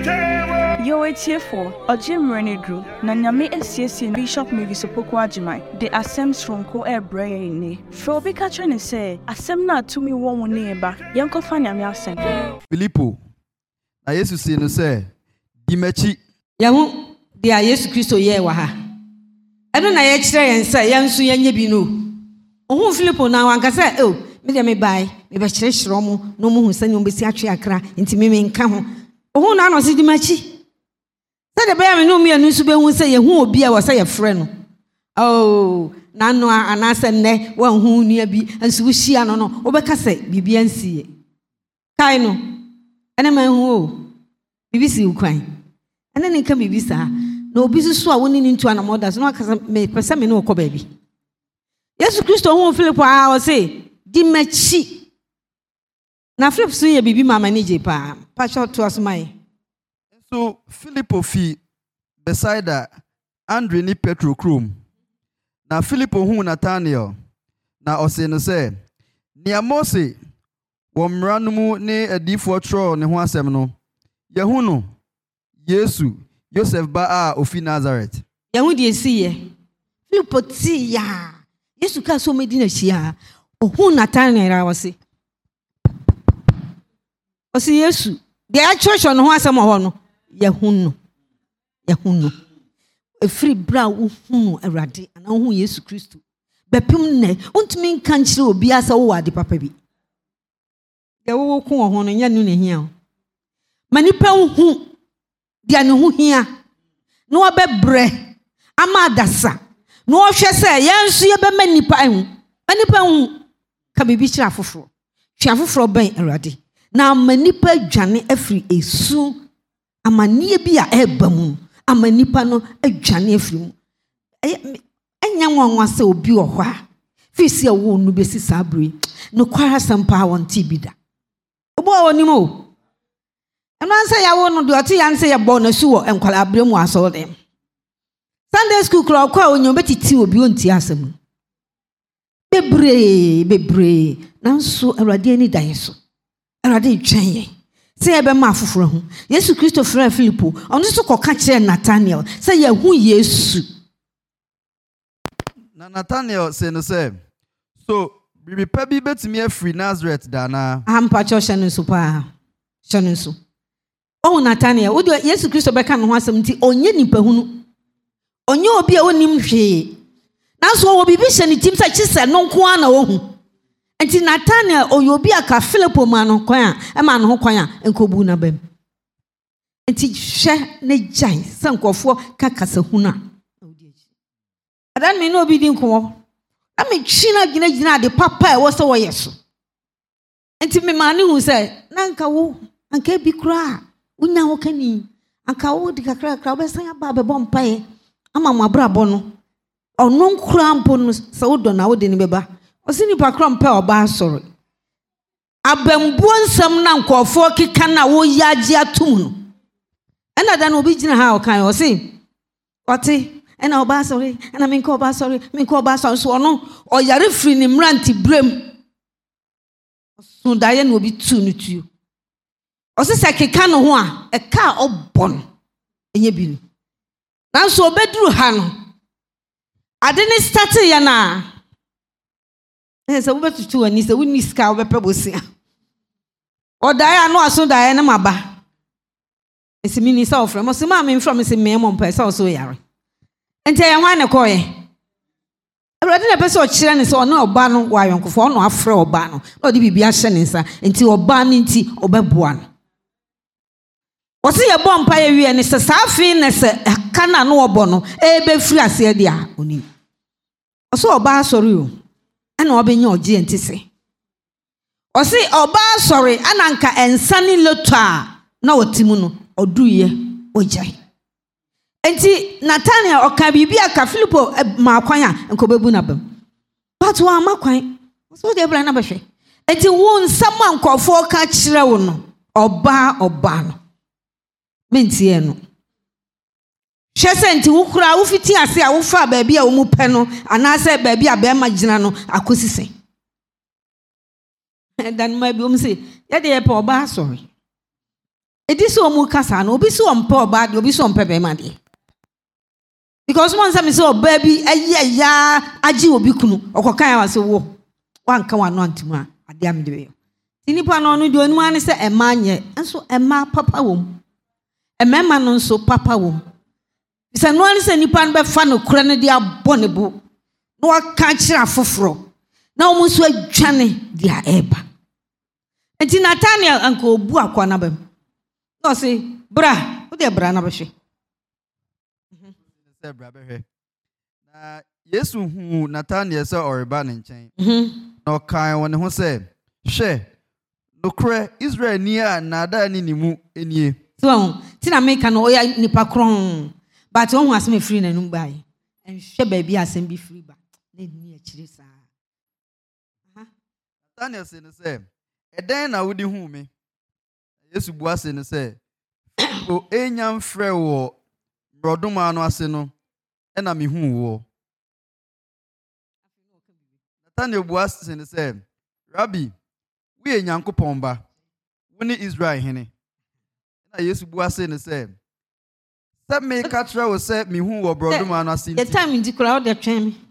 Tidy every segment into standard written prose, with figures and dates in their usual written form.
Yo, it's here for Ojim Renedru, Nanyame SCC Bishop Mevisopoko Ajimai, the Assem's from Ko Ebrain. Frobi Catching say, Assem not to me one neighbor, Yanko Fanyam Yasen. Filippo, I used to say no say, Dimechi Yamu, dear Yesu Christo Yewaha. I don't know and say, Yansu Yanyabino. Oh, Filippo now, I can say, oh, me buy, maybe church Romo, no more who send you Bessiacri Accra, into me in Camo. Oh, now, see Dimechi. Said the bear no me and Nusube who say who will be our say a friend. Oh, Nano and I said ne one who near be and Sushi and no Obacase, BBNC. Kaino, and a man who BBC Ukraine. And then it can be visa. No business so I went into an mother's no may percent no baby. Yes, Christo won't Philip I will say, Dimechi. Now flip soon baby mamma nije pa. Patch out to us my. So Filippo fi beside Andre ni Petro Krum. Na Filippo hu Nathaniel na ose no say nia Mose wo mranumu ne adifo tro ne ho asem no yehu no Yesu Joseph ba a ofi Nazareth. Yehu de siye Filippo ti ya Yesu ka so medina hia ohu Nathaniel ra wose Yesu de a church on ho asem ho no Yahuno. A free brow who erade and who Yesu Christo. Bepimne, untmin country will be as a wadi papabi. There will come on and yanun here. Manipa who, Dianu who here. No bebre, Amadasa. No shall yan see a manipa. Manipa who can be chaffo. Chaffo for ben erade. Now manipa Johnny every a soon. Amani bi a eba mu amanipa no adwane afiri mu enya nwanwa se obi ohwa fisi awo nu besi sabre no kwara sampa won ti bida obo wonimo emanse yawo no de oti yanse ye bo na su wo enkwala abremu aso dem Sunday school kro kwa onyo betiti obi onti asem bebre nanso awrade ani dan so awrade twen say ebe ma afoforo ho Yesu Christo frɛ Filippo ɔno so kɔka kyerɛ Nathaniel say yehu Yesu na Nathaniel say no say so bibi pa bi betimi afri Nazareth dana ampa chosha no so pa hyɛ so oh Nathaniel wo de Yesu Christo bɛka no ho asɛm nti onye nipa hunu onye obi a onim hwee nanso wo bibi hyɛ ne tim sɛ kyesɛ no nko ana wo hu Enti Nathaniel oyobi aka Filippo mano kwan a ma no ho kwan a enkobu na bam. Enti hwe ne jai sankofo ka kasa huna. Adan me no obi din ko. Na me twina gina de papa e wo se wo yeso. Enti me ma ne hu se na nka wo anka bi kura unya wo kani anka wo di kakra obesan aba bebo mpae ama mo abrabo no. Ono nkura mpo no se wo do na wo de ni beba. Osini pakrom pe oba soro abambuo nsam na nkofo keka na wo yaje atum no ena da na obi gina ha okan o se ote ena oba soro ena minko oba soro so ono oyare free ni mranti brem so daye na obi tu no tuo o se keka no ho a e ka obon enye bi ni nanso obeduru ha no ade ni start ya na Esa wo betutu ani se woni ska wo bepe bosia. Odaya no aso daya na maba. Esi mini sa ofre mo se ma me from se me mo mpa sa so yare. Ente ya hwan ne koye. Awrade na pese o kire ne se ono oba no wa yonkofo ono afre oba no. Na odi bibia hye ne nsa enti oba ne enti obeboa no. Wo se ye bom pa ye wie ne se safi ne se kana no obo no e be firi ase dia oni. Oso oba asori o. Ana obenye oje ntise osi oba sorry ananka ensani lotwa na otimu no oduye ojai enti Nathaniel oka bibia ka Filippo ma kwan a enkobebu na bam but wa makwan so de bra na behwe enti wo nsam ankofo ka kire wo no oba no mentie no Shesenti wukura wufiti ase a wufa baabi a wo mu pɛ no anase baabi a be ma gina no akosisen dan ma bi o mse ye de ye pa oba sorry Edi so omu kasa no obi so ompe oba de obi so ompe be ma de. Because one time so baby aye ya agi obi kunu okokan ya wase wo wanka wano antimu a ade am de we. Tinipa no no de onu ane se ema nye enso ema papa wom. Emema no nso papa wom. Bisa no ane se nipa no be fa no kura ne de abɔ ne bo. No aka kira foforo. Na omu so adwane dia eba. Enti Nathaniel anko obu akwa na bam. No say bra, wo de bra na be hwe. Say bra be hwe. Na Yesu hu Nathaniel say oreba ne nkyɛn. Na ɔkan wɔ ne ho sɛ, hwɛ, nokre Israel ni a nada ni nimu enie. So, ti na make no oya nipa kron. But won hu asem free na num bae. Enhwɛ ba bi asem bi free ba. Na ni akire saa. Nathaniel say, "Eden na wodi hu me." Yesu bua se ne sɛ, "O enyam frɛ wɔ brodoma no ase no, ɛna me hu wo." Nathaniel bua se ne sɛ, "Rabbi, we Nyankopɔn ba, wo ne Israel hene." Na Yesu bua se ne sɛ, "Sɛ me ka kyerɛ wo sɛ me hu wɔ brodoma no ase nti." The time ndi kura o de twɛn me.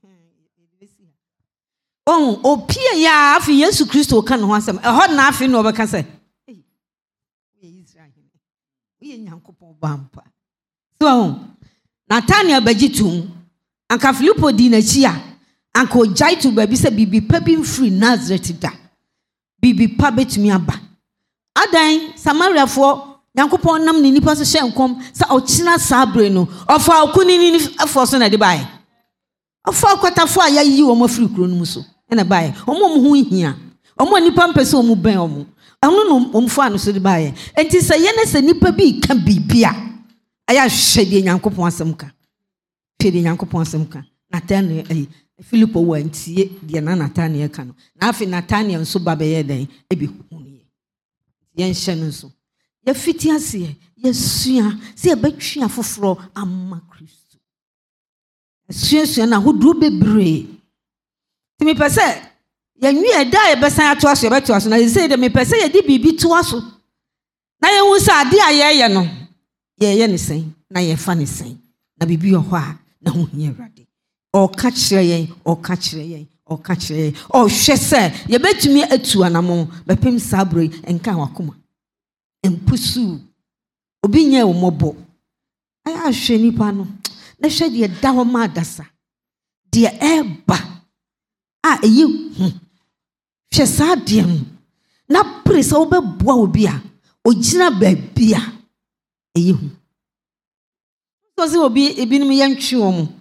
Oh, opie ya afi Yesu Kristo ka no ho asɛm. Ɛhɔ na afi no obɛka sɛ, "We Israel. We Nyankopɔn bampa." So, Nathaniel bagitum. Anka Filipo di na chi a, anka ojai to baby sɛ bibi pa bi mfiri Nazareth da. Bibi pa betumi aba. Adan Samariafo Nyankopɔn nam ne nipa so hyɛ nkom sɛ ɔkyena sabre no. Ɔfa okunini afɔ so na de bae. Ɔfa kwatafo a yayi wɔ mafiri kuro no mu so. Ena bae omo ho hia omo nipa mpese omo ben omo eno no omfo ano so de bae enti se ye ne se nipa bi ka bibia aya hwede Nyankopon asem ka hwede Nyankopon asem ka Nathaniel Filipo wa ntie de na Nathaniel ka no na afi Nathaniel nso ba be ye den e bi hunu ye nhye no nso ye fiti ase ye sua se ye betwe afoforo amma Kristo sua na hodo bebre. Me pese ye nwi eda ye besan ato aso ye beto aso na ye say de me pese ye di bibi to aso na ye hu sa ade aye no ye ne sen na ye fa ne sen na bibi yo ho a na ho hia Awurade o ka kire yen o ka kire yen o ka kire yen o hwe se ye betumi atu anamo bepem sabre enka wakoma empusu obi nya wo mobo aya hwe nipa no na hwe de da ho ma adasa de eba eyi hwe saa de na presa obeboa obi a ogina ba bia eyi hu so se obi ebinim yentwe wo mu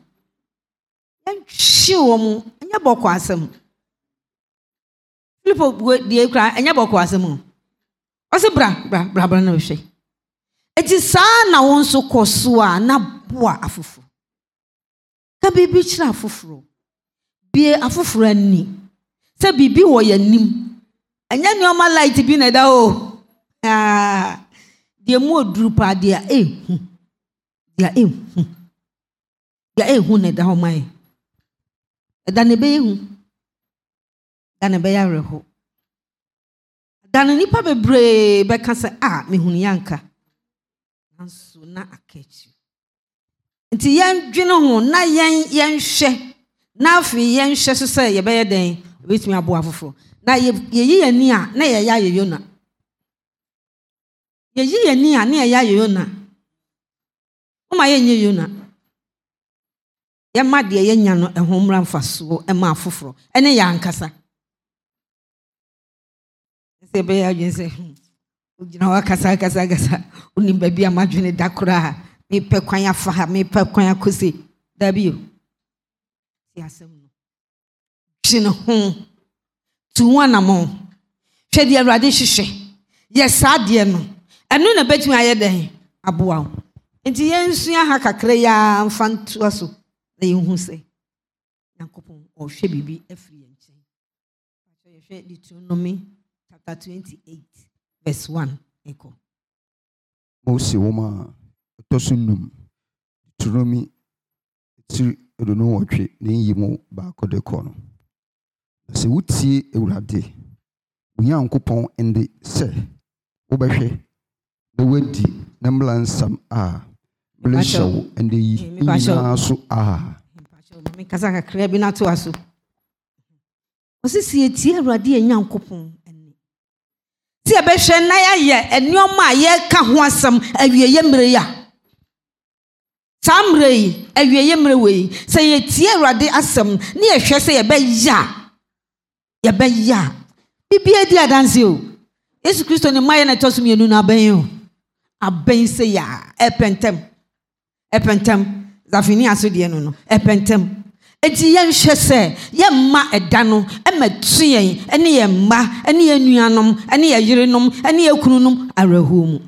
anya bokọ asem Filipo de ekra anya bokọ asem o se bra na hwe eti saa na won so koso a na boa afoforo ka bibi kira afoforo bie afoforo ani se bibi wo yanim anya nyoma light bi na da o de mu oduru pa de ehu ne da ho mai da ne be ehu da ne be ya reho da ne nipa bebre be ka se mehunu yanka nanso na akachi nti yan dwene ho na yan hwe na afi yen hwe so se ye be ye den obetumi abo afoforo na ye yi yani a na ye ya Yona ye yi yani a na ye ya Yona o ma ye nye Yona ye ma de ye nya no ehomra mfaso e ma afoforo ene ya ankasa se be ya gyense ogina wa kasa oni baby amadwene dakora me pe kwan afa ha me pe kwan akosi dabi o asem no twene ho tuwana mo hwe de Awurade hwehwe ye saade no eno na betumi aye den aboa enti yensua ha kakra ya mfantu aso na yehu se Nyankopon o hwe bibi afiri yenchen ye hwe Deuteronomy chapter 28 verse 1 eko Mose woma tosunum Deuteronomy edono wotwe ne yimu ba kode kono se wutie Awurade Onyankopɔn ende se wobɛhwɛ na wadi na mlansam a mleshaw and yi na so me kasa kakra bi na to aso osisi etie Awurade Nyankopɔn ani ti ebehwe na ya enioma ye ka ho asam awieye mre ya samre awieye mre we se ye tie Awurade asam ne ye hwe se ye be ya bibia di adanse o Yesu Kristo ne maye na tosum yenu na aben se ya epentem zafini aso de no epentem enti ye hwe se ye ma eda no ematu yen ene ye mma ene ye nuanom ene ye yerenom ene ye kununum arahu mu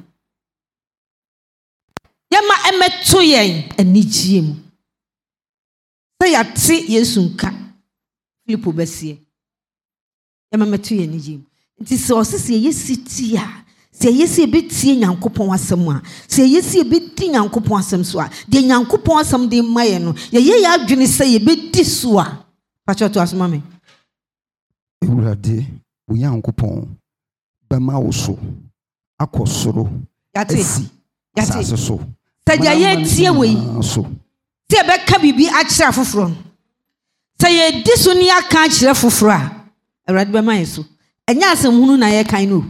ye ma emetu yen anigye mu se ya ti Yesu nka Filipo besie ye ma metu yen anigye mu enti se osisi ye sitia se yesi ebetie Nyankopɔn asɛm a se yesi ebedi Nyankopɔn asɛm so a de Nyankopɔn asɛm de maye no ye ya adwene se ye bedi so a pachoto asoma me Awurade wo Nyankopɔn bɛma wo so akɔsoro yate so se ja ye tie we so se bɛka bibi akyerɛ foforo se ye di so ni aka akyerɛ foforo a Awurade bɛma ye so enya asɛm hunu na ye kan no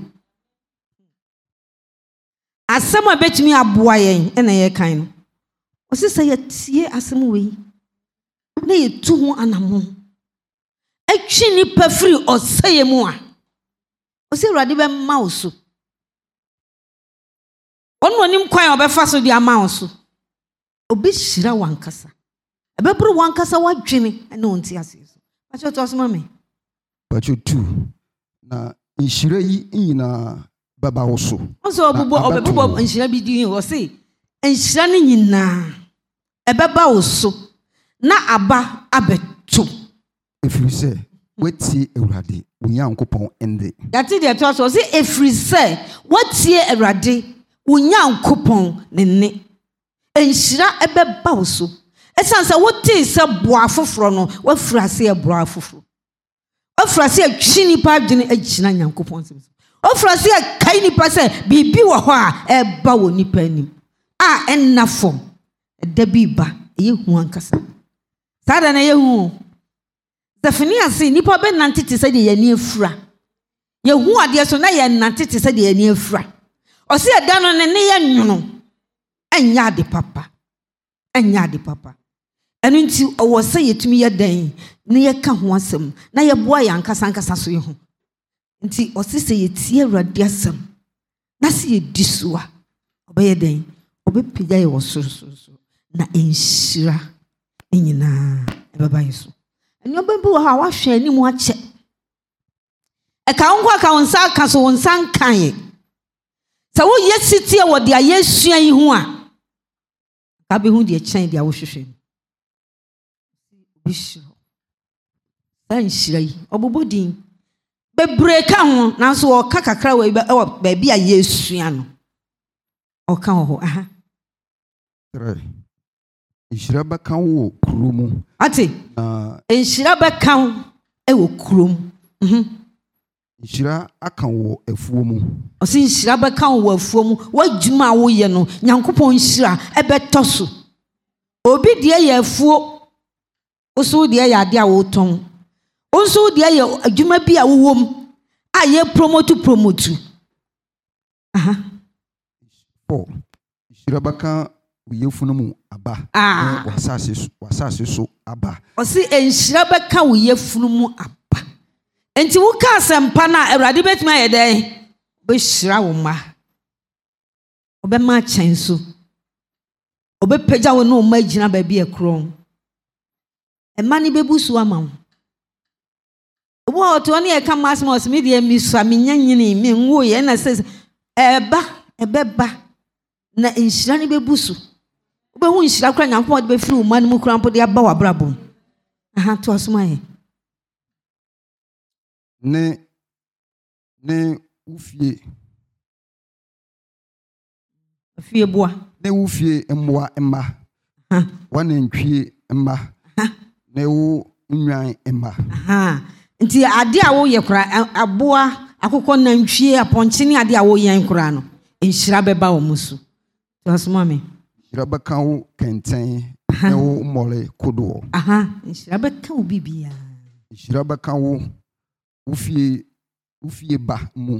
asɛm a betumi aboa yɛn na yɛ kan no osisa yɛ tie asɛm wei na yɛ tu ho anamo atwi ni pafiri ɔsɛyɛ mu a osi Awurade bɛma wo so ɔno onim kwan a ɔbɛfa so de ama wo so obi hyira wankasa ɛbɛboro wankasa wadwene na onti ase so akyɛ to asoma me Pacho 2 na nhyira yi nyina baba wo so also obubo nhyira bi di wo se nhyira ne nyina ɛbɛba wo so na aba abeto efiri sɛ watie Awurade wo Nyankopɔn ende yate de to so se efiri sɛ watie Awurade wo Nyankopɔn ne ne nhyira ɛbɛba wo so esan sɛ wote sɛ boa foforo no wafura sɛ boa foforo wafura sɛ twi nipa adwene agyina Nyankopɔn sɛ ofrasi kai nipa se bibi wo ho a eba wo nipa anim a enna fom da biba ye hu ankasa sada na ye hu zafini ase nipa be nantete se de yani afura ye hu ade so na ye nantete se de yani afura o se da no ne ye nwuno anya de papa enu nti o se yetumi ye dan ne ye ka ho asem na ye boa ya ankasa so ye hu nti osise yetie Awurade asɛm na se yedi so a obɛyɛ den obɛpagya yɛ wɔ soro na enhyira nyina ɛbɛba yɛ so ɛno bɛbi wɔ ha wahwɛ anim akyɛ ɛka wo aka wo nsa aka so wo nsa nkan yɛ sɛ wo yɛ sitie wɔ de ayɛ sua yi ho a ka bɛhu de kyɛn de a wohwehwɛ obi hyira sa nhyira yi ɔbobɔ din bebreka ho nanso o ka kakra we ba bia Yesua no o ka ho aha nhyira bɛka wo kuro mu ate nhyira bɛka wo wo kuro mu nhyira aka wo afuo mu o si nhyira bɛka wo afuo mu wadwuma wo ye no Nyankopɔn nhyira ɛbɛtɔ so obi de yɛ afuo oso de yɛ ade a wo ton onso de ye adwuma bi a wowom a ye promote aha nhyira baka uyefunu mu aba wasase so aba o si nhyira baka uyefunu mu aba enti wo ka asempa na Awurade betuma ye den be hyira wo ma obema kyen so obepagya wo no ma gina ba bi ekron ema ni bebusu ama wo wo to ne e ka masmos me de mi so amenyanyini me nwo ye na se ebeba na nhyira ne bebusu obehu nhyira kra Nyankopɔn de befiri wo ma ne mu kra mpo de aba wa brabom aha to asoma ye ne ufie boa ne ufie mmoa emma wanantwie emma ne wo nwan emma aha nti ade a wo ye kra aboa akokɔ nantwie aponche ne ade a wo yen kra no nhyira bɛba wo musu to asoma me nhyira bɛka wo kɛntɛn na wo mmɔle kodoɔ nhyira bɛka wo bibia nhyira bɛka wo ufie ba mu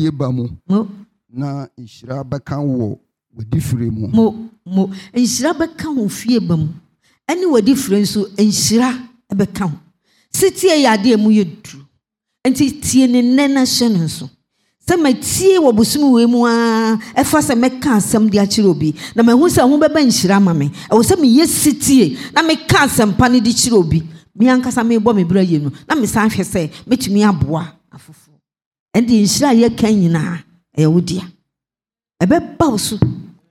na nhyira bɛka wo wadi fire mu nhyira bɛka wo fie ba mu ɛne wadi fire nso nhyira bɛka wo sitie yɛ ade mu yɛ duru enti tie ne nena hyɛ no nso sɛ matie wɔ bosom wei mu a ɛfa sɛ mɛka asɛm de akyerɛ obi na mahu sɛ ho bɛba nhyira ma me ɛwɔ sɛ meyɛ sitie na meka asɛmpa no de kyerɛ obi me ankasa mebɔ me bra yɛ no na mesan hwɛ sɛ mɛtumi aboa afoforo ɛnde nhyira a yɛka nyinaa ɛyɛ wo dea ɛbɛba wo so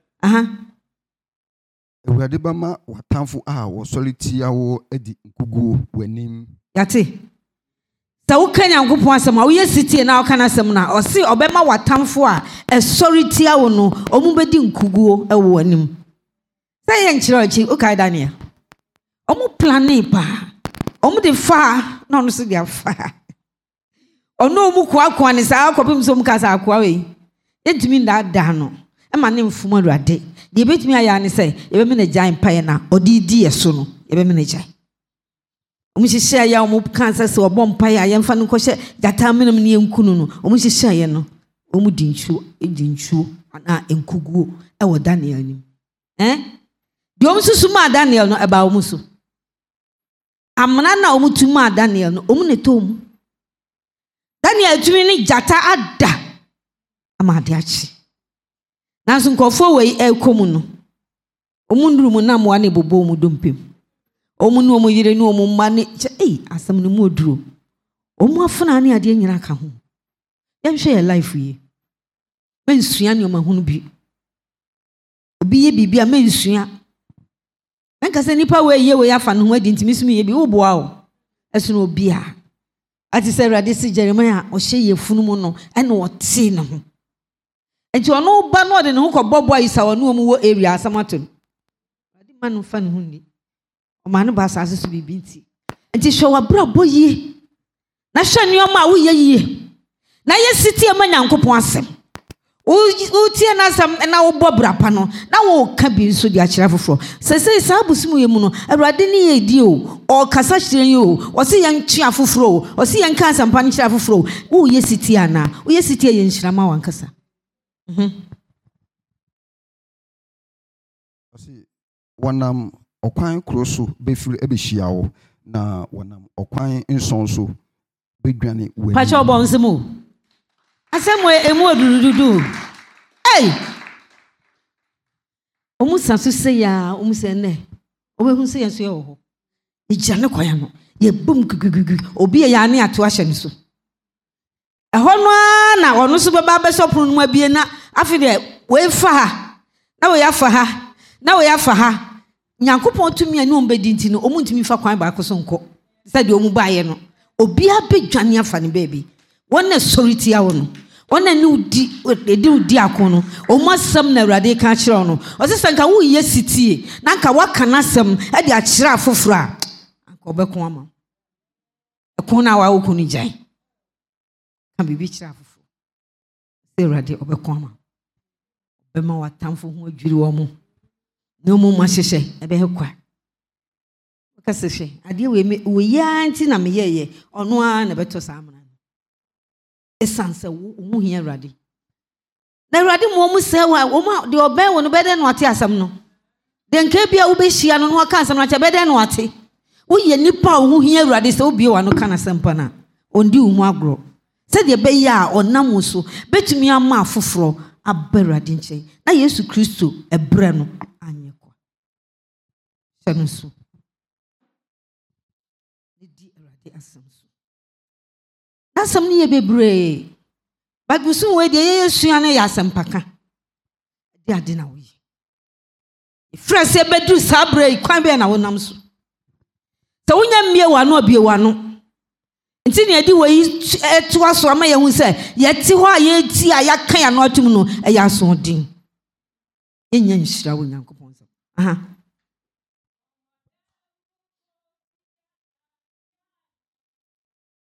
Awurade bɛma watamfo a wɔsɔre tia wo adi nkuguo w'anim yate sɛ woka Nyankopɔn asɛm a woyɛ sitie na woka n'asɛm na ɔse ɔbɛma watamfo a ɛsɔre tia wo no ɔmo bɛdi nkuguo ɛwɔ w'anim sɛ yɛ nkyerɛ ɔkyi wokae Daniel ɔmo plane paa ɔmo de fa na ɔno so de afa ɔno ɔmo koakoa ne saa akɔpem sɛ ɔmo ka sɛ akoa wei yɛntumi ndaadaa no ɛma ne mfom Awurade deɛ yɛbɛtumi ayɛ ne sɛ yɛbɛme ne gyae mpaeɛ na ɔde di yɛ so no yɛbɛme ne gyae ɔmo hyehyɛ yɛ ɔmo ka sɛ ɔbɔ mpaeɛ a yɛmfa no nkɔhyɛ gyata menam ne yɛnku no ɔmo hyehyɛ yɛ no ɔmo di nsuo anaa nkuguo ɛwɔ Daniel anim deɛ ɔmo susu maa Daniel no ɛbaa ɔmo so amena na ɔmo tu maa Daniel no ɔmo ne tɔ mu Daniel tumi ne gyata ada ama ade akyi nanso nkɔfoɔ wei ɛkɔ mu no ɔmo nduru mu na mmoa ne bobɔ ɔmo dompem ɔmo ne ɔmo yere ne ɔmo mma ne asɛm no mu oduro ɔmo afena ne adeɛ nyina ka ho yɛnhwɛ yɛ life yi mensua ne ɔmo ho no bi obi yɛ biribi a mensua menka sɛ nipa wei yɛ wei afa ne ho adi ntimi so yɛ bi woboa o ɛso no obi a ate sɛ Awurade si Jeremia ɔhyɛ yɛ funu mu no ɛne ɔte ne ho enti ɔno ba no ɔde ne ho kɔbɔbɔ ayisa ɔno ɔmo wɔ area asɛm ato no Awurade ma no fa ne ho ni ɔma no ba asase so biribi nti hwɛ w'abrabɔ yie na hwɛ nneɛma a woyɛ yie na yɛ sitie ma Nyankopɔn asɛm wotie n'asɛm na wobɔ brapa no na woka bi nso de akyerɛ foforɔ sɛ saa bosom yɛ mu no Awurade ne yɛ di o ɔkasa kyerɛ yɛ o ɔse yɛn twe afoforɔ o ɔse yɛn ka asɛmpa no kyerɛ afoforɔ o woyɛ sitie anaa woyɛ sitie yɛ nhyira ma wankasa ɔse wɔnam ɔkwan koro so bɛfiri ɛbɛhyia wo na wɔnam ɔkwan nson so bɛdwane w'anim pakyɛ ɔbɔ nsɛm o asɛm emu odurududu ɔmu sa so sɛ ya ɔmu sɛ nɛ ɔbɛhu sɛ yɛ so yɛ wɔ hɔ ɛgya ne kɔya no yɛbom gugugugu obi yɛ yɛ ane ato ahyɛ no so ɛhɔ no a na ɔno so bɛba bɛsɔ pono no mu abie na afei deɛ wɔɛfa ha na wɔyɛafa ha na wɔyɛafa ha Nyankopɔn tumi a ne ɔm bɛdi nti no ɔmu ntumi fa kwan baako so nkɔ sɛ deɛ ɔmu baayɛ no obiara bɛdwane afa ne baabi wɔn na sɔre tia wo no wɔn na ne wodi ako no ɔmo asɛm na Awurade ka kyerɛ no ɔsɛ sɛ nka woyɛ sitie na nka waka n'asɛm de akyerɛ afoforɔ a anka ɔbɛko ama ɛko na wa woko no gyae ka biribi kyerɛ afoforɔ sɛ Awurade ɔbɛko ama ɔbɛma watamfo ho adwiri wɔ mo na ɔmo ma hyehyɛ ɛbɛyɛ kwa kasa hwɛ adeɛ wei yɛ nti na meyɛyɛ ɔno a na bɛtɔ saa amana esan sɛ wo hia Awurade na Awurade mo mu sɛ wo de ɔbɛn wo no bɛdɛ no ate asɛm no de nka bia wo bɛhyia no no aka asɛm no akyɛ bɛdɛ no ate wo yɛ nipa wo hia Awurade sɛ wo bie wa no ka na asɛm pa na ondi wo mu agorɔ sɛ de bɛyɛ a ɔnam wo so bɛtumi ama afoforɔ aba Awurade nkyɛn na Yesu Kristo ɛbrɛ no anyɛ kwa hyɛ no so asɛm no yɛ bebree but bosom wei deɛ yɛyɛ sua no yɛ asɛmpaka de ade na woyɛ ɛfiri sɛ bɛduru saa berɛ yi kwan bɛɛ na wonam so sɛ wonya mmie w'ano abie w'ano nti ne yɛde wei ɛtoa so ama yɛhu sɛ yɛte hɔ a yɛti a yɛaka yɛ ano atom no ɛyɛ asoɔden ɛnya nhyira wɔ Nyankopɔn sɛ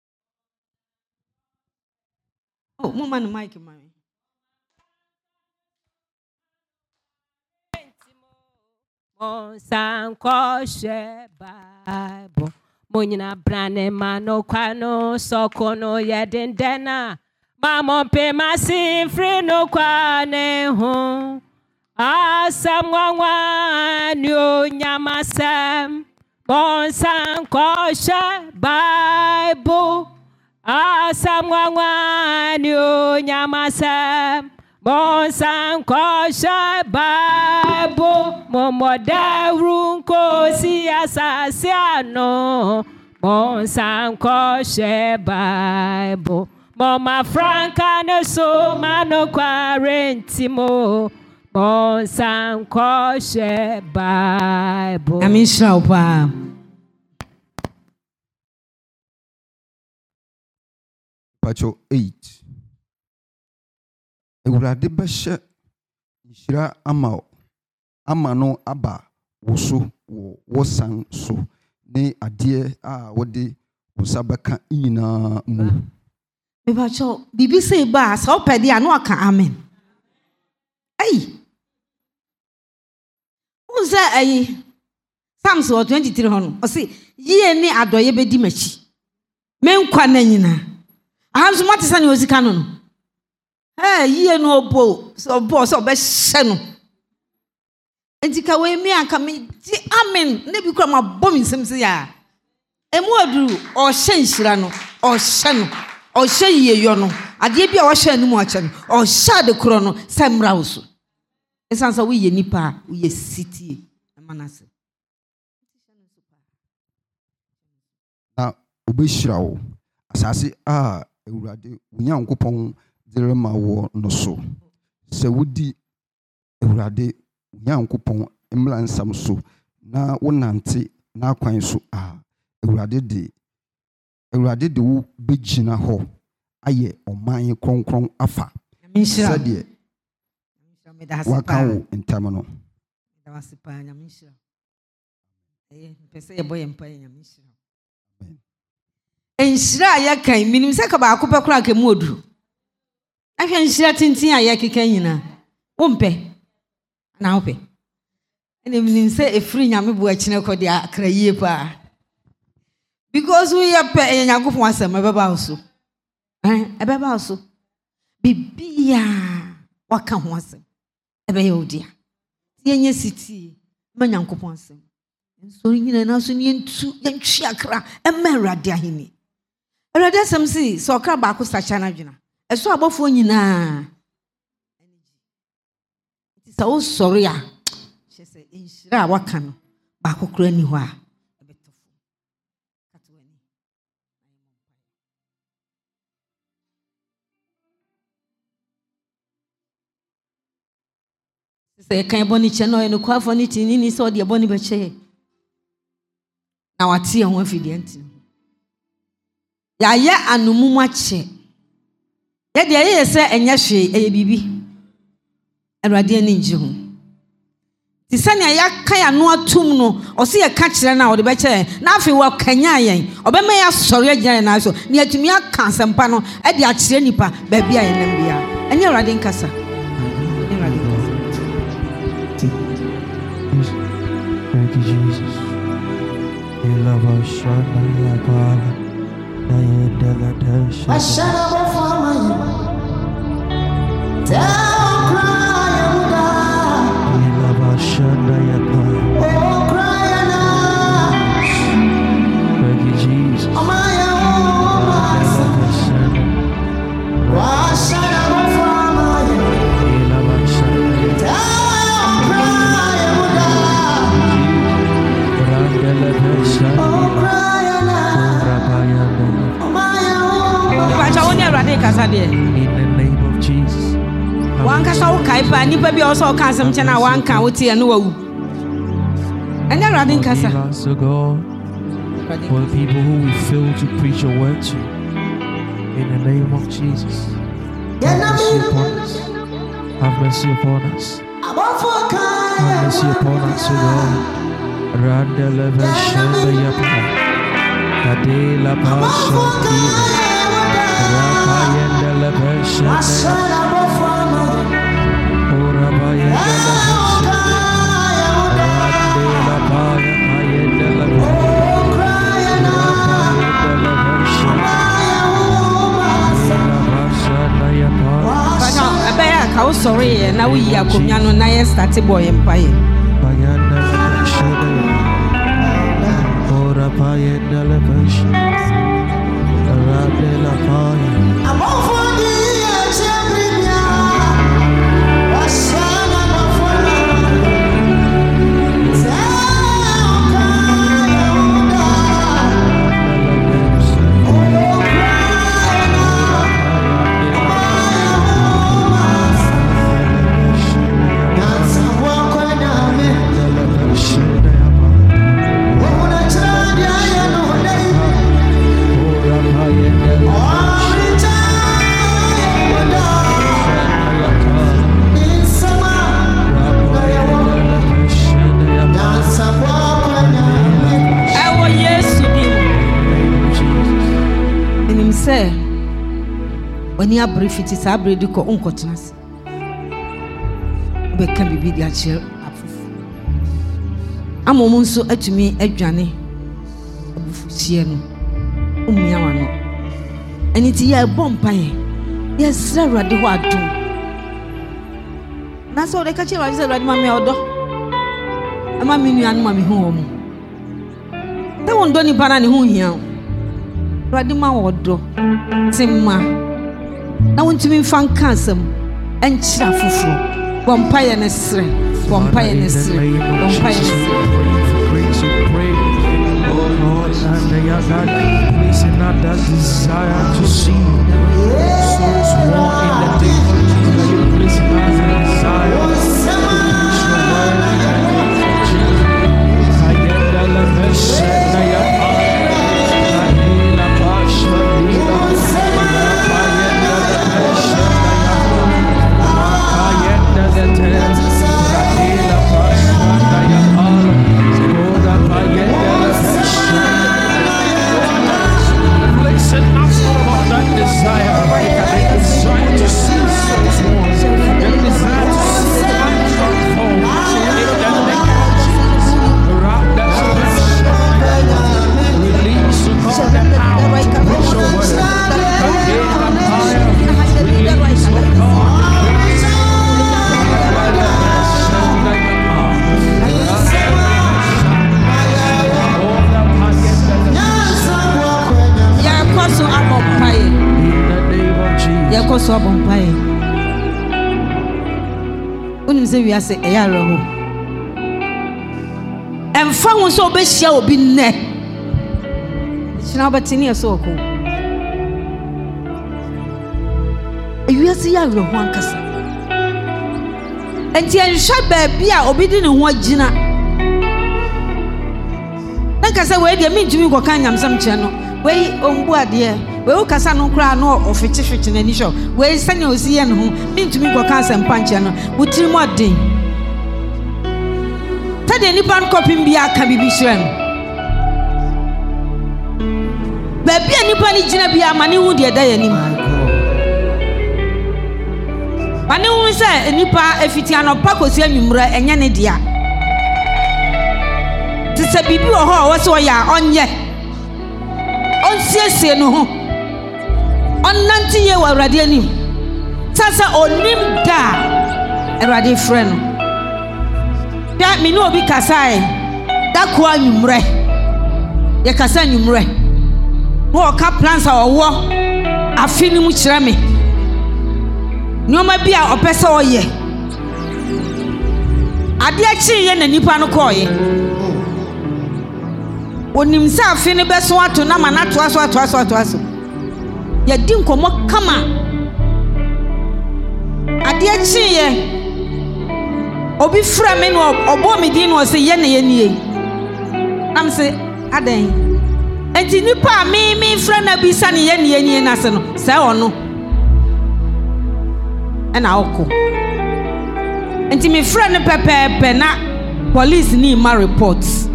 oh, mama no mic man. Monsankoshe Bible. Munyina brane mano kwano sokono yedindena. Mamon pe masin free no kwane ho. Asam wawa nyo nyamasam. Monsankoshe Bible. Asam wawa nyo nyamasam. Monsankoshe Bible. Momoda runko si asasiano. Monsankoshe Bible. Mama Franca no so mano quarentimo. Monsankoshe Bible. Amisha opa. Pacho 8. Ewurade bɛhyɛ nhyira ama no aba woso wo san so ne adeɛ a wode wosa bɛka nyinaa mu. Mepacho bibi say ba sa opedi anu aka amen. Ai. Unza ai. Psalms 23 hono. O say ye ne adoye bedi machi. Menkwa na nyina. Ahanso mate sane osika no no. Ye no obo so be hye no. Entika we mi aka me di amen ne bi kura ma bom nsem se ya. Emu aduru o hye nhyira no. O hye no. O hye yeyo no. Ade bi a wo hye anim ache no. O hye de kro no samra wo so. Esansa we ye nipa we ye city manase. Na obehira wo. Asase a Ewurade Onyankopɔn dere ma wo no so. Se wodi Ewurade Onyankopɔn mmra nsam so na wonante na kwan so a Ewurade de wo begina ho aye oman kronkron afa. Sɛdeɛ waka wo ntam no. Enhyira ya kan minim sɛ ka ba akopɛ kora ka mu oduru. Ahwɛ nhyira tintin a ya keka nyina. Wo mpɛ na wo pɛ. Ene minim sɛ efiri nyame bo akine kɔ de akra yie pa. Because we are pɛ Nyankopɔn asɛm ɛbɛba wo so. Ɛbɛba wo so. Bibia waka ho asɛm. Ɛbɛyɛ odia. Yenye siti ma Nyankopɔn asɛm. Nso nyina na so ne ntu yɛntwi akra ɛma Awurade ahini. Awurade asɛm si sɛ ɔkra baako sacha na dwena. Ɛso abɔfo nyinaa. Ti sɛ wo sɔre a hyɛ sɛ nhyira a waka no baako kra ni hɔ a ɛbɛtɔfo. Katwani. Sɛ kan bɔni kyɛ no no kwafo ni tini ni sɛ ɔde bɔni bɛkyɛ. Na wate ho afidi anti. Ya anumumu akyɛ. Ya de ye sɛ ɛnyɛ hwe ɛyɛ bibi. Awurade ani ngye ho. Ti sɛ ne ya kan ya no atum no, ɔse yɛ ka kyerɛ na ɔde bɛkyɛ. Na afi wɔ kanya yɛn. Ɔbɛma ya sɔre agyina na so. Ne atumi aka asɛmpa no ɛde akyerɛ nipa baabi a yɛnam bia. Ɛnyɛ Awurade nkasa. Thank you, Jesus. We love our son, my God. I love our son, my God. Thank you, Jesus. In the name of Jesus. One can kai pa nipa bi also can some chana one can wuti anu wawu. And you're running casa. So God, for the people who will fail to preach your word to, in the name of Jesus, have mercy upon us. Have mercy upon us. Have mercy upon us, O God. Randa leva shanda yapa. Kadela pasha kila. Rapayenda leva shanda yapa. Orabayenda leva shanda. na we ya komya no na ye start boy empire. Ora payenda la bash. Arade la fire. When you are brief, it is a breed to uncotnas. We can be the chair. A moment so at me, a journey. Sieno, Umiano. And it's a bompire. Yes, Sarah, the what do. That's all the catcher I said, Mammy Odo. A mammy and mammy home. They won't do any banana who here. Radima Odo. Simma. Na wontumi fan kansam enkyira foforo bompaye ne sre bompaye ne sre bompaye ne sre oh Lord and they are God placing out that desire to see souls walk in the day you placing out that desire to reach your word I get the level na ya so abompae unim se wi ase e yare ho emfa ho so obehia obi nne china obatini eso ko ewi ase yare ho ankasa enti enhwa ba bia obi di ne ho agina nankasa we de mintumi ko kan nyamsam che no we ombu ade we o kasa no kra no ofechi na ni sho we sane osi ye no ho mintumi ko kan sem panche no wutiri mo den tade ni ban kopim bia aka bibi shrem ba bia ni ban gina bia mane hu de da yanim mane hu se nipa efiti anopa kosi anwumra enye ne dia tse bibi wo ho wo so ya onye onsiese no ho onnanti ye wa awrade anim sasa onim da awrade friend ya mi no obi kasae da ko anwumre ye kasa anwumre wo ka plans a owo afini mu kire me nyoma bia opese oye ade achi ye na nipa no koye onim sa afini beso ato na ma na to aso ya di nkomo kama ade achi ye obi fra me no obo me di no se ye na ye nie am se adan enti nipa me fra na bi sa ne ye na ye nie na se no se ono ena oko enti me fra ne pepepe na police ni ma reports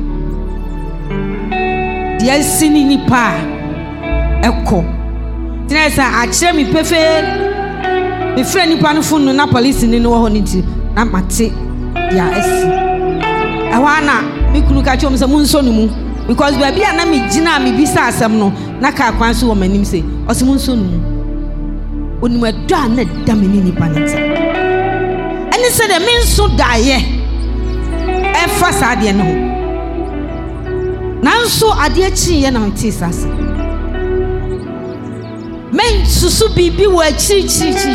dia sini nipa eko tinesa a kire mi pefe me fra nipa no funu na police ni no ho ni ti na mate ya esi awana mi kunu ka chom se munso no mu because ba bia na mi gina mi bisa asem no na ka kwan so wo manim se ose munso no mu onima do na da me ni nipa nti Any said a means so die. First idea no. Now so idea chi and on tisas. Men susu bibi were chi.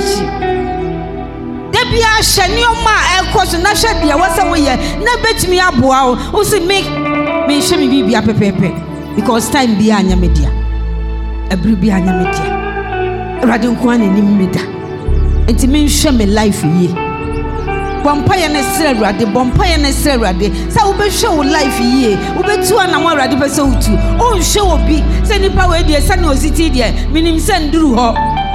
Debia Shanioma air course and Nasha dear was away. Never bet me up wow. Who say make me show me be a pepe because time be anya media. A brubi anya media. Radon Kwan in media. And to me show me life ye. Bompire necessary, the bompire necessary. So we show life ye. We be 2 and more radi person too. Oh, show be send the power dear, send no city dear, meaning send through her.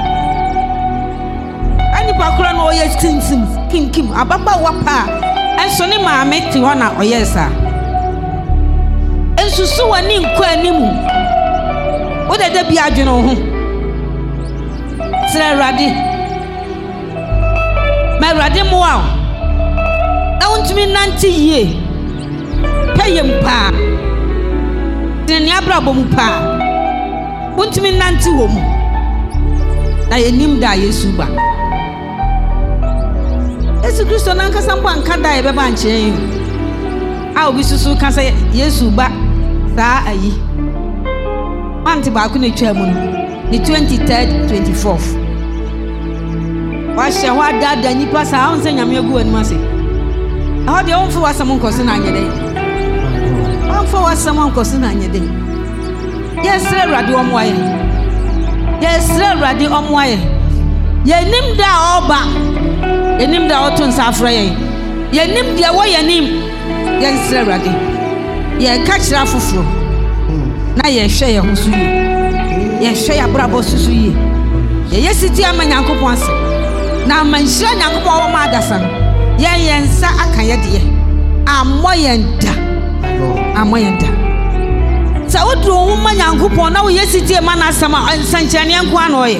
Any background or yes, Kim, Ababa Wapa, and Sonny Ma make to honor or yes, sir. And so a name Quanimu. What did there be a general? Sir Raddy, my Radim wow. Down me 90 years. Pay him pa. Then Yabrabum pa. Want me 90 woman. I name da Yesuba. It's a Christian uncle, someone can't die a bunch. I'll be so can say Yesuba. Sa aye. Antibacuni chairman. The 23rd, 24th. Wash your dad, then you pass out saying I'm your good mercy. How do you for someone cousin on your day? How for someone cousin on your day? Yes, sir, radio on wire. Yes, sir, radio on wire. Ye name da oba. Ye name da otun safray. Ye name the way your name. Yes, sir, radio. Ye catch that for now. Ye share who's you. Ye share bravo susu. Ye city a man yanko once. Now mention yanko madasan. Yensa akaya de amoyenda sa wodro wo manyankopon na wo yesitie manasama ansanchane anko anoye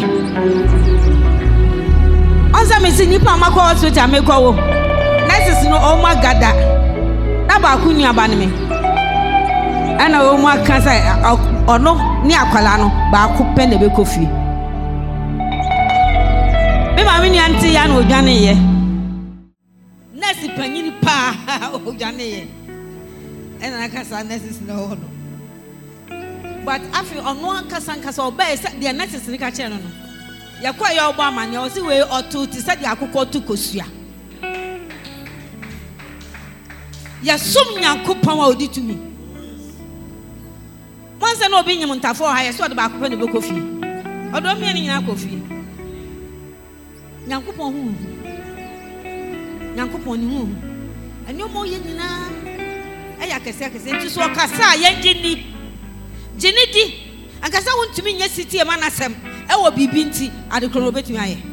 onza mesi nipa makwa hospital mekwa wo nurses no o magada na ba ku nuaba ne me ana wo mu aka sai ono ni akwala no ba ku pe na be kofi me ma me ni anti ya na odwane ye nesi panyini pa odwane ye ena akasa nurses no. But after on one casancas or bear said the necessary catcher. Yakwa your Obama, you see way or two to set the Akuko to Kosia. Yasum Yakupa will do to me. Once an opinion on Tafo, I saw the back of the book of fee. Or don't mean in coffee. Yankupon whom? And no more Yenina. Ayakasaka into so Cassa, Yankini. Jenny, and Cassa want to mean yes, city a manasem. I will be binty at the Corobet.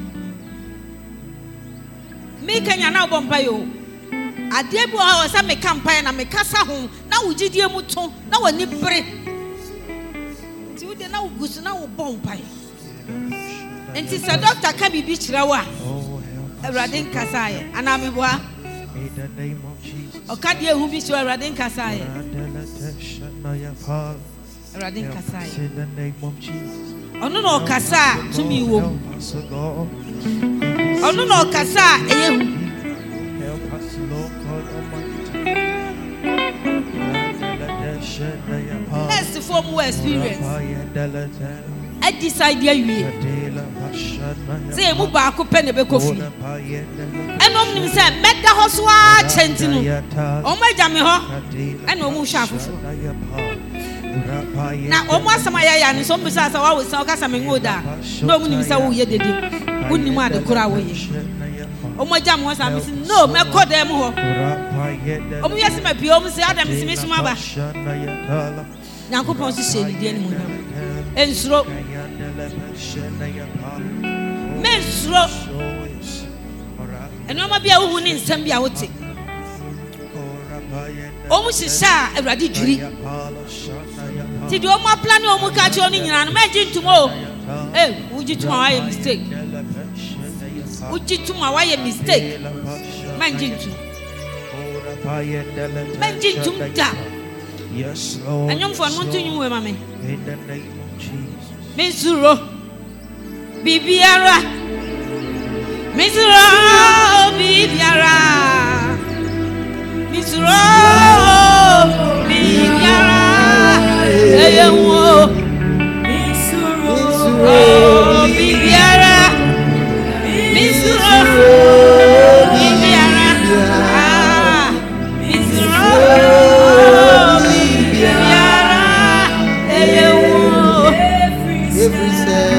Make an now bompayo. I dare go out some campaign and make Cassa home. Now we did your mouton, now a nipper. So they now goose now bompay. And tis a doctor can be beach rawa. A Radin Cassay, and I'm a boy. In the name of Jesus. Or can't you who be sure Radin Cassay? Radin Kasai. In the name of Jesus. Oh no, Kasa to me. Oh no, Kasa. Help us, Lord God Almighty. That's the form of experience. I decide you. Say, move back up and be coffee. And on him said, make the house watch and oh my jammy, and no more sharp. Now, almost some and some besides I was so casting woda. No one is so ye did it. Wouldn't want to cry away. Oh, my jam was I missing. No, my call them more. Oh, yes, my pure Miss Adam Smith Maba. Now, go on to say the enemy. And slow. Men slow. And no more be a woman in Sambia would take. Almost a shy, a radical. Did you my plan or catch on in and imagine tomorrow? Eh, would you to my mistake? Would you to my mistake? Managing to that. Yes, and young for one to you, mammy. In the name of Jesus. Miss Zuro Bibiara Miss Ro bibiara misro bibiara eyewo misro bibiara misro bibiara misro bibiara eyewo every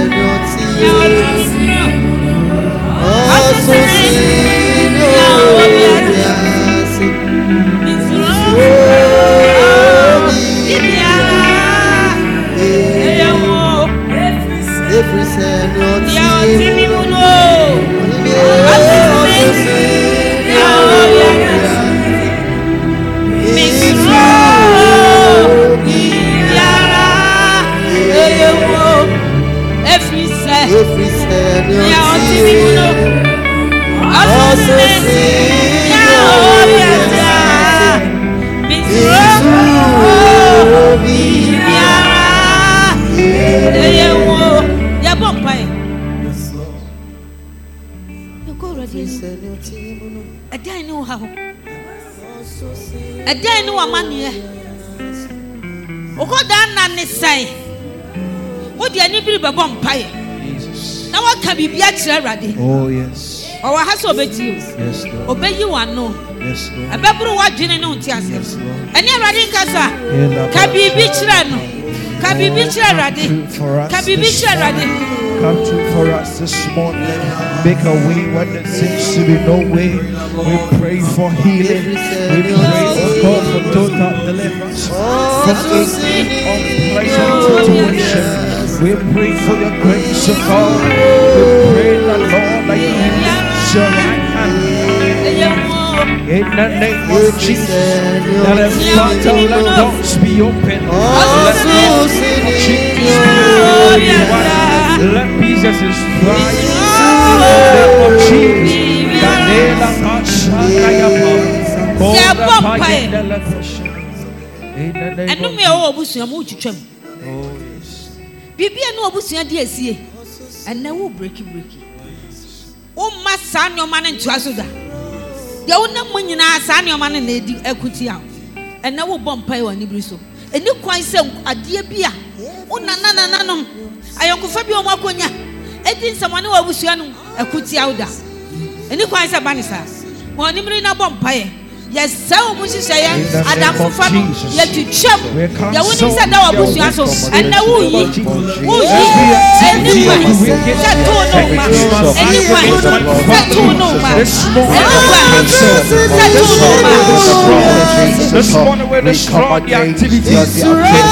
Again, no one here. Okodana ne say. What the anybody but vampire? Now what can be ready? Oh, yes. Or has obeyed you? Yes, Lord. Obey you and no. Yes, Lord. A baby what Jenny on Tias. Yes, Lord. And you're ready, Casa. Can be beach run. Can be beach ready. Can be beach ready. Come true for us this morning. Make a way when there seems to be no way. We pray for healing. We pray, oh God, for total deliverance from any unpleasant situation. We pray for your grace, oh God. We pray that, Lord, that you use your right hand. In the name of Jesus, that a battle let doors be open. Let doors be open. Let Jesus is right. In the name of Jesus, Daniela Pashanayama. In the name of Jesus. Oh, yes. Bibia no obusua di asie. And now breaky. O masa nyoma ne ntoaso da. Ya wona munyina asa nyoma ne na edi akuti a. And now bom pai wa nibri so. Eni kwan se ade bia. Una nananom. Ayonkofa bi o makonya. Edi nsamane wa busua no akuti a da. Eni kwan se banisa. Mo nibri na bom pai. Yes, so much is saying, Adam for family, yet to chop. Ya wouldn't say that I was your and now we this morning we're destroying the activities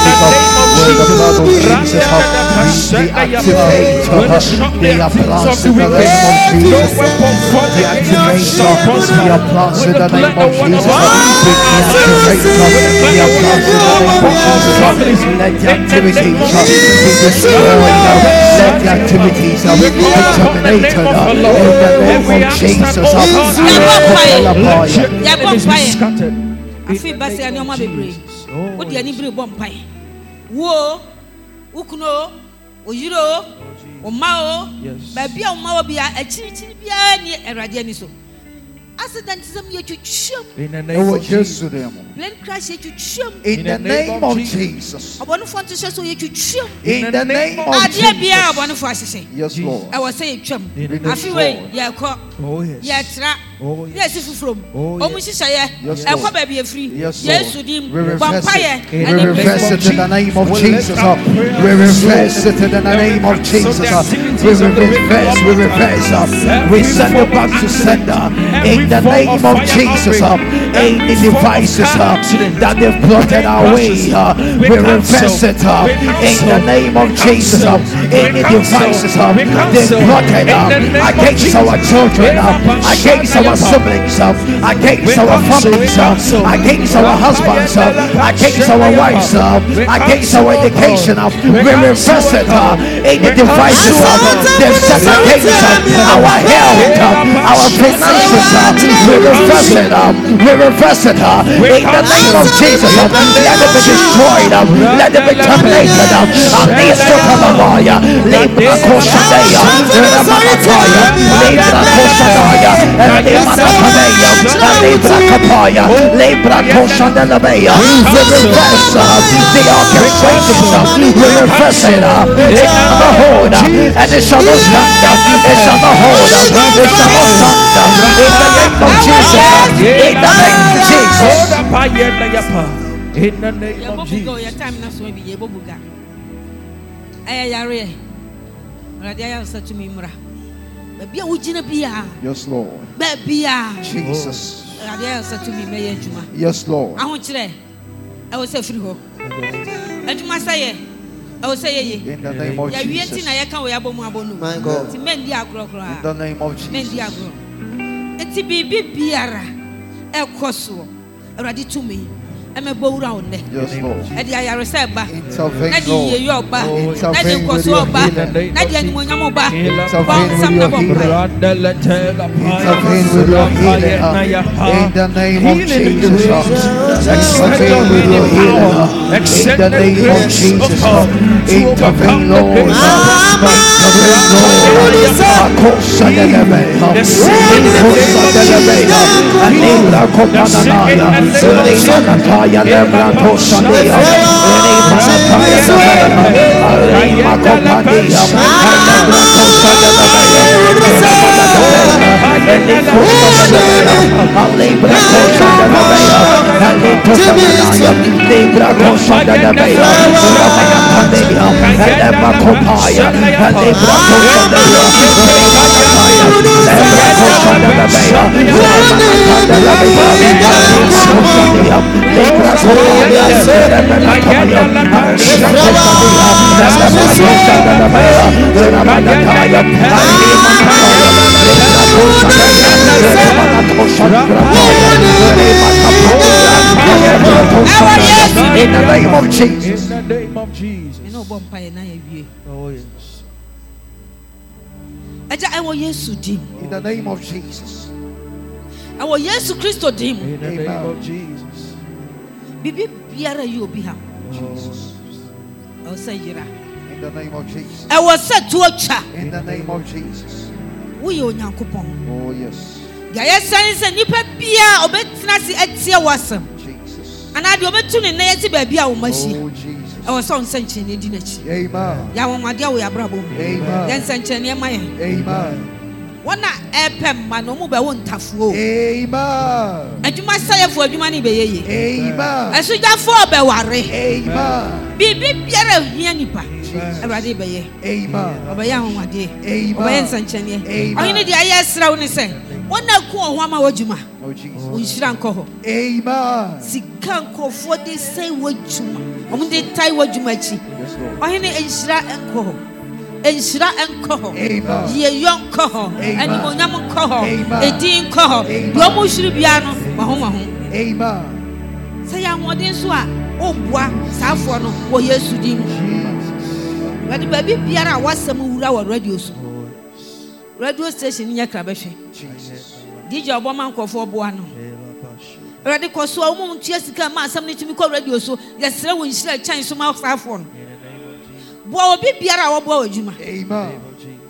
I feel bad saying your mother be. What the any bring bomb pie? Wo, Ukuno, Ojiro, Omao, baby, Omao be a chili be a radianiso. Accidentism yet to chum. In the name of Jesus. Blame crash yet to chum. In the name of Jesus. I want to find to show you to chum. In the name of Jesus. I want to say. Yes, Lord. I was saying chum. I feel way, yeah, caught. Oh, yes. Yeah, yes, if you from. Oh, yes. I come baby free. Yes, to him. We reverse Vampire. it. We reverse it in the name of Jesus. We reverse it in the name of Jesus. We reverse. We send it back to sender. In the name of Jesus. Any devices that they've plotted our way. We reverse it in the name of Jesus. Any devices they've plotted against our children, against our siblings, against our families, against our husbands, against our wives, against our education. We reverse it. Any devices They've set against our health, our finances. We reverse it. We reverse it. In the name of Jesus, let it be destroyed. Let it be terminated. Alisto Kalamaya, Libra Koshadea, Ramanataya, Libra Koshadaya, Libra Kameya, Libra Kapaya, Libra Koshadelabea. We reverse the orchestrations. We reverse it. It shall not hold, and it shall not stand. It shall not hold, it shall not stand. In the name of Jesus. In the name of Jesus. In the name of Jesus. Yes, Lord. Jesus. Yes, Lord. I will say free ho. I will say in the name of Jesus. My God. In the name of Jesus. Eti bibi biara ekoso awrade tumi emebowura one. Yes, Lord. Edi ayare se ba. Intervene, Na di yeyi oba. Na di koso oba. Na di animonyam oba. Intervene with your healing. In the name of Jesus. Intervene with your healing. In the name of Jesus. Intervene, Lord. Intervene, Lord. Akosa delebe. Akosa delebe. Anila kopananaya. Lemanataya lebratosandia. Lemanataya delebe. Alima kopania. Lebratosa delebe. In the name of Jesus. In the name of Jesus. Oh yes. In the name of Jesus. Our Yesu Christo dim. In the name of Jesus. Bibi biara you be ham. Jesus. I say yira. In the name of Jesus. I was said to a cha. In the name of Jesus. We Onyankopon. Oh yes. Gaya sense nipa bia obetina si etie wasam. Jesus. And I do obetu ne na yeti ba bia wo mashi. Oh Jesus. I was on senche ne di nachi. Amen. Ya won wade wo ya brabo. Amen. Yen senche ne ma yen. Amen. Wana epem ma no mu be wo ntafuo. Amen. Adwuma sayefo adwuma ne be yeye. Amen. Asujafo be ware. Amen. Bibi biara hia nipa. Awurade be ye. Amen. Obeya ho wade. Amen. Obeya senche ne. Amen. Oyine di aye sra wo ne se. Wona ku ho ama wajuma. Oh Jesus. Unshira nko ho. Amen. Sika nkofo de say wajuma. Omo de tai wajuma chi. Yes, Lord. Oyine enshira nko ho. Enshira nko ho. Amen. Ye yon nko ho. Animonyam nko ho. Edi nko ho. Do mo shiri bia no maho. Amen. Say ya modin so a obua saafo no wo Yesu di mu. Wadi baby biara wasam wura wo radio so. Radio station nya krabehwe. Jesus. DJ Obama nkofo boa no. Ready koso a mo ntua sika ma asam ne tumi ko radio so. Yesere wo nhira chan so ma saafo no. Boa obi biara wo boa adwuma. Amen.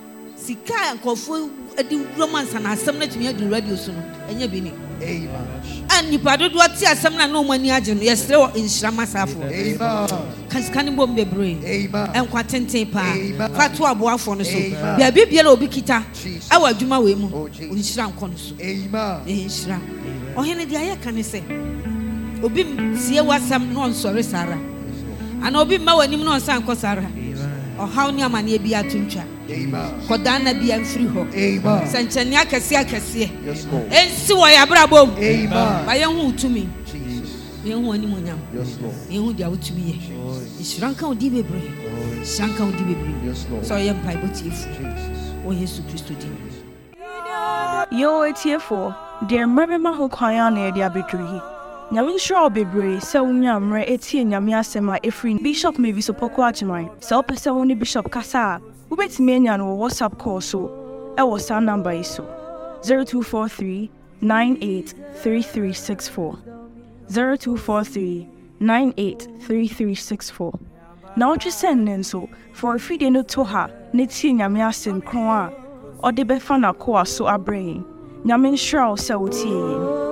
Sika nkofo edi romance na asam ne tumi adi radio so no. Enya bi ni. Amen. Ani padodo ti asam na no mani age no. Yesere wo nhira ma saafo. Amen. Kaskani bom bebre. Amen. Enkwa tenten pa. Fatu aboafo no so. Amen. Bia bi biara obi kita. Jesus. Awa adwuma we mu. Oh, Jesus. Onhyira nkɔ no so. Amen. Enhyira. Ohene dia ye kan se. Obi tie wasam no nsɔre sara. Ana obi ma wanim no nsan kɔ sara. Ɔhaw ni amane bi atuntwa. Amen. Kɔda na bia mfiri hɔ. Amen. Sɛnkyɛne akɛse. Yes, Lord. Ensi wɔ ya brabom. Amen. Ba ye hu utumi. Jesus. Ye hu ani monyam. Yes, Lord. Ye hu dia utumi ye. Enhyira nka odi bebre. Enhyira nka odi bebre. Yes, Lord. So ye mpa ibotiefu. Jesus. O Yesu Kristo di. Yo etiefo, dear Mabema ho kwan na yedi abedru hi. Nyame nhyira wo bebree sɛ wonya mmerɛ etie Nyame asɛm a ɛfiri Bishop Mavis Opoku Agyeman. Sɛ wopɛ sɛ wo ne Bishop kasa a, wobɛtumi anya no wɔ WhatsApp call so ɛwɔ saa number yi so 0243 983364 0243 983364. Now just send in so for if you didn't to her, Niti Nyamiasin Kroa, or the Befana Koa so a brain. Nyamin Shroud so tea.